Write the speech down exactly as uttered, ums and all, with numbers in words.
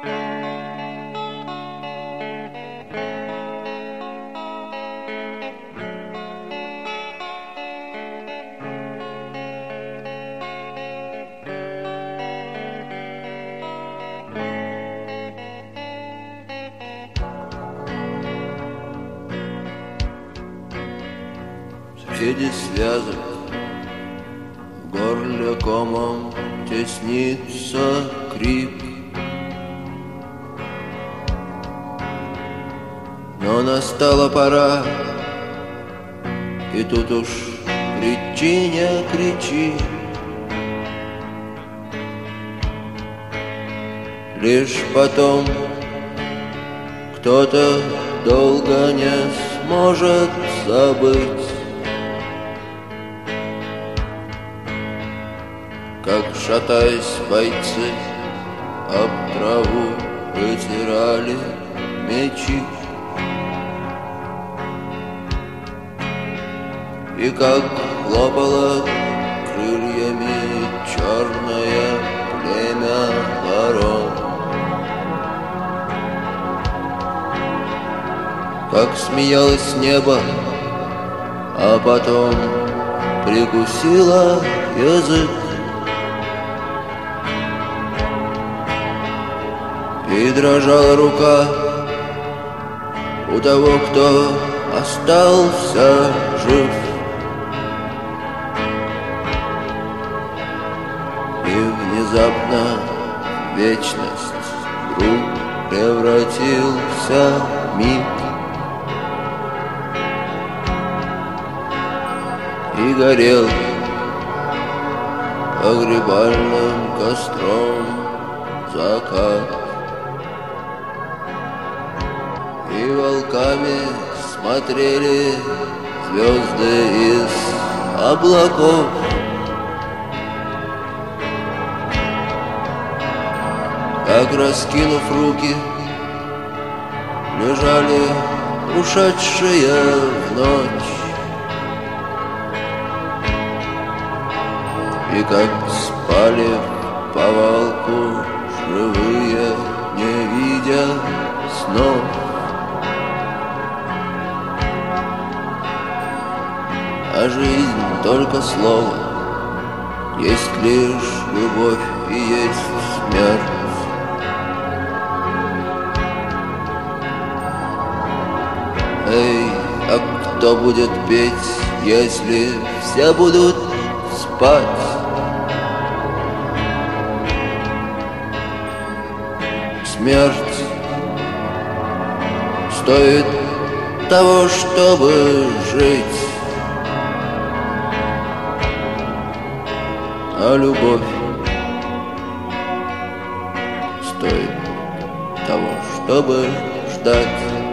Среди связок в горле комом теснится крик, но настала пора, и тут уж кричи, не кричи. Лишь потом кто-то долго не сможет забыть, как, шатаясь, бойцы об траву вытирали мечи, и как хлопало крыльями черное племя ворон, как смеялось небо, а потом прикусило язык, и дрожала рука у того, кто остался жив. И внезапно вечность вдруг превратился в миг, и горел погребальным костром закат. И волками смотрели звезды из облаков, как, раскинув руки, лежали ушедшие в ночь, и как спали в повалку живые, не видя снов. А жизнь только слово, есть лишь любовь и есть смерть. Эй, а кто будет петь, если все будут спать? Смерть стоит того, чтобы жить, а любовь стоит того, чтобы ждать.